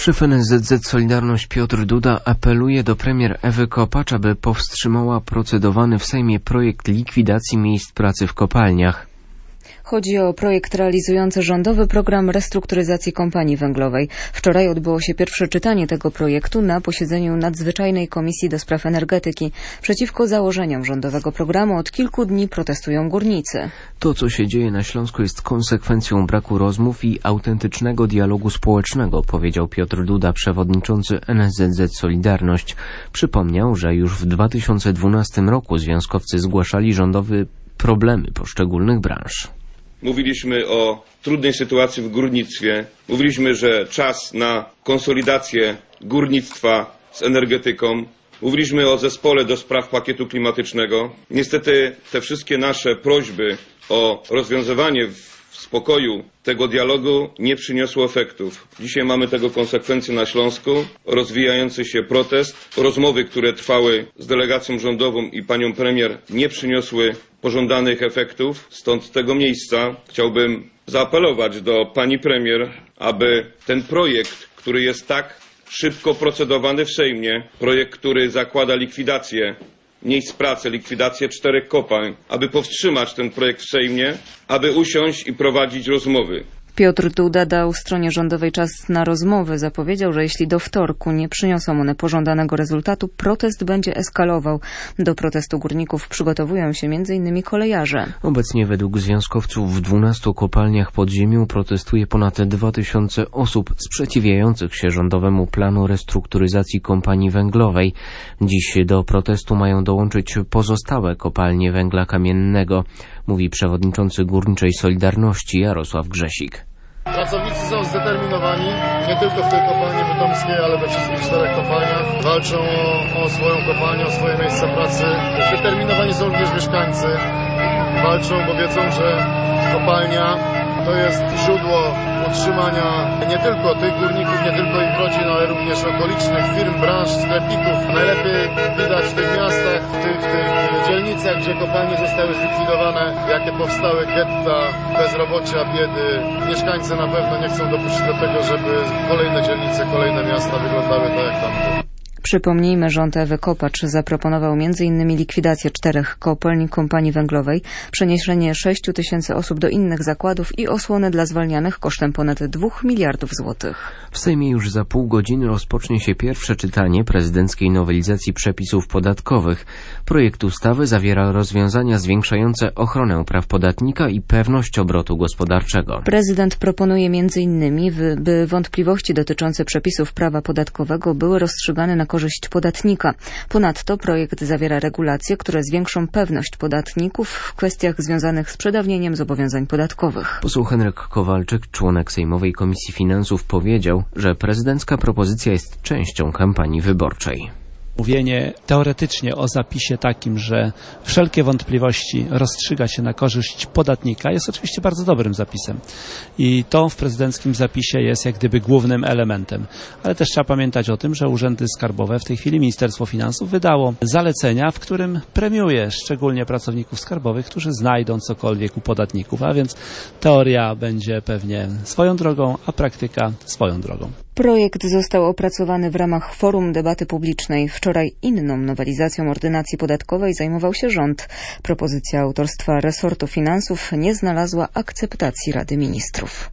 Szef NSZZ Solidarność Piotr Duda apeluje do premier Ewy Kopacz, aby powstrzymała procedowany w Sejmie projekt likwidacji miejsc pracy w kopalniach. Chodzi o projekt realizujący rządowy program restrukturyzacji kompanii węglowej. Wczoraj odbyło się pierwsze czytanie tego projektu na posiedzeniu Nadzwyczajnej Komisji do Spraw Energetyki. Przeciwko założeniom rządowego programu od kilku dni protestują górnicy. To, co się dzieje na Śląsku, jest konsekwencją braku rozmów i autentycznego dialogu społecznego, powiedział Piotr Duda, przewodniczący NSZZ Solidarność. Przypomniał, że już w 2012 roku związkowcy zgłaszali rządowe problemy poszczególnych branż. Mówiliśmy o trudnej sytuacji w górnictwie. Mówiliśmy, że czas na konsolidację górnictwa z energetyką. Mówiliśmy o zespole do spraw pakietu klimatycznego. Niestety te wszystkie nasze prośby o rozwiązywanie w spokoju tego dialogu nie przyniosło efektów. Dzisiaj mamy tego konsekwencje na Śląsku. Rozwijający się protest. Rozmowy, które trwały z delegacją rządową i panią premier, nie przyniosły pożądanych efektów. Stąd z tego miejsca chciałbym zaapelować do pani premier, aby ten projekt, który jest tak szybko procedowany w Sejmie, projekt, który zakłada likwidację miejsc pracy, likwidację 4 kopalń, aby powstrzymać ten projekt w Sejmie, aby usiąść i prowadzić rozmowy. Piotr Duda dał stronie rządowej czas na rozmowy. Zapowiedział, że jeśli do wtorku nie przyniosą one pożądanego rezultatu, protest będzie eskalował. Do protestu górników przygotowują się m.in. kolejarze. Obecnie według związkowców w 12 kopalniach pod ziemią protestuje ponad 2000 osób sprzeciwiających się rządowemu planu restrukturyzacji kompanii węglowej. Dziś do protestu mają dołączyć pozostałe kopalnie węgla kamiennego, mówi przewodniczący Górniczej Solidarności Jarosław Grzesik. Pracownicy są zdeterminowani, nie tylko w tej kopalni bytomskiej, ale we wszystkich 4 kopalniach. Walczą o swoją kopalnię, o swoje miejsca pracy. Zdeterminowani są również mieszkańcy. Walczą, bo wiedzą, że kopalnia to jest źródło utrzymania nie tylko tych górników, nie tylko ich rodzin, ale również okolicznych firm, branż, sklepików. Najlepiej widać w tych miastach, w tych dzielnicach, gdzie kopalnie zostały zlikwidowane, jakie powstały getta, bezrobocia, biedy. Mieszkańcy na pewno nie chcą dopuścić do tego, żeby kolejne dzielnice, kolejne miasta wyglądały tak jak tamte. Przypomnijmy, rząd Ewy Kopacz zaproponował m.in. likwidację 4 kopalń kompanii węglowej, przeniesienie 6 000 osób do innych zakładów i osłonę dla zwalnianych kosztem ponad 2 miliardów złotych. W Sejmie już za pół godziny rozpocznie się pierwsze czytanie prezydenckiej nowelizacji przepisów podatkowych. Projekt ustawy zawiera rozwiązania zwiększające ochronę praw podatnika i pewność obrotu gospodarczego. Prezydent proponuje m.in., by wątpliwości dotyczące przepisów prawa podatkowego były rozstrzygane na korzyść podatnika. Ponadto projekt zawiera regulacje, które zwiększą pewność podatników w kwestiach związanych z przedawnieniem zobowiązań podatkowych. Poseł Henryk Kowalczyk, członek Sejmowej Komisji Finansów, powiedział, że prezydencka propozycja jest częścią kampanii wyborczej. Mówienie teoretycznie o zapisie takim, że wszelkie wątpliwości rozstrzyga się na korzyść podatnika, jest oczywiście bardzo dobrym zapisem. I to w prezydenckim zapisie jest jak gdyby głównym elementem. Ale też trzeba pamiętać o tym, że urzędy skarbowe, w tej chwili Ministerstwo Finansów, wydało zalecenia, w którym premiuje szczególnie pracowników skarbowych, którzy znajdą cokolwiek u podatników. A więc teoria będzie pewnie swoją drogą, a praktyka swoją drogą. Projekt został opracowany w ramach forum debaty publicznej. Wczoraj inną nowelizacją ordynacji podatkowej zajmował się rząd. Propozycja autorstwa resortu finansów nie znalazła akceptacji Rady Ministrów.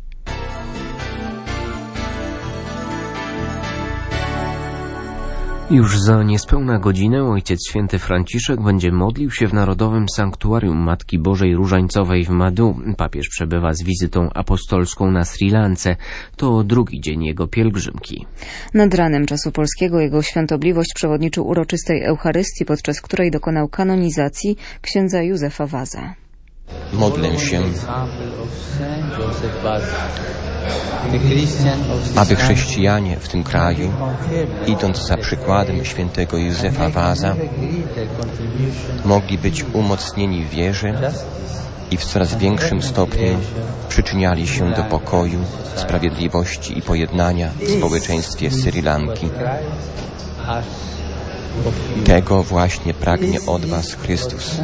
Już za niespełna godzinę Ojciec Święty Franciszek będzie modlił się w Narodowym Sanktuarium Matki Bożej Różańcowej w Madhu. Papież przebywa z wizytą apostolską na Sri Lance. To drugi dzień jego pielgrzymki. Nad ranem czasu polskiego jego świątobliwość przewodniczył uroczystej Eucharystii, podczas której dokonał kanonizacji księdza Józefa Waza. Modlę się, aby chrześcijanie w tym kraju, idąc za przykładem świętego Józefa Waza, mogli być umocnieni w wierze i w coraz większym stopniu przyczyniali się do pokoju, sprawiedliwości i pojednania w społeczeństwie Sri Lanki. Tego właśnie pragnie od was Chrystus.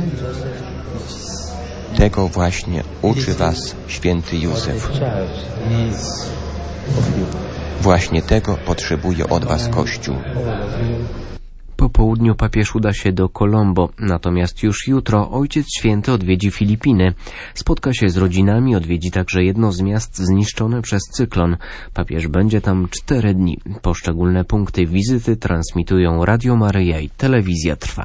Tego właśnie uczy was święty Józef. Właśnie tego potrzebuje od was Kościół. Po południu papież uda się do Colombo, natomiast już jutro Ojciec Święty odwiedzi Filipiny. Spotka się z rodzinami, odwiedzi także jedno z miast zniszczone przez cyklon. Papież będzie tam 4 dni. Poszczególne punkty wizyty transmitują Radio Maryja i Telewizja Trwam.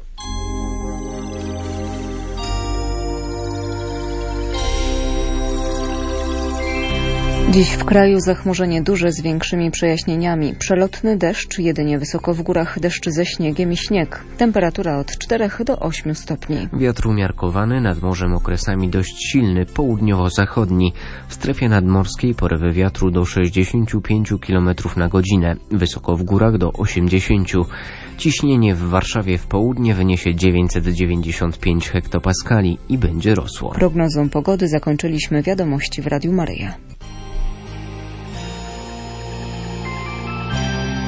Dziś w kraju zachmurzenie duże z większymi przejaśnieniami. Przelotny deszcz, jedynie wysoko w górach deszcz ze śniegiem i śnieg. Temperatura od 4 do 8 stopni. Wiatr umiarkowany, nad morzem okresami dość silny, południowo-zachodni. W strefie nadmorskiej porywy wiatru do 65 km na godzinę, wysoko w górach do 80. Ciśnienie w Warszawie w południe wyniesie 995 hektopaskali i będzie rosło. Prognozą pogody zakończyliśmy wiadomości w Radiu Maryja.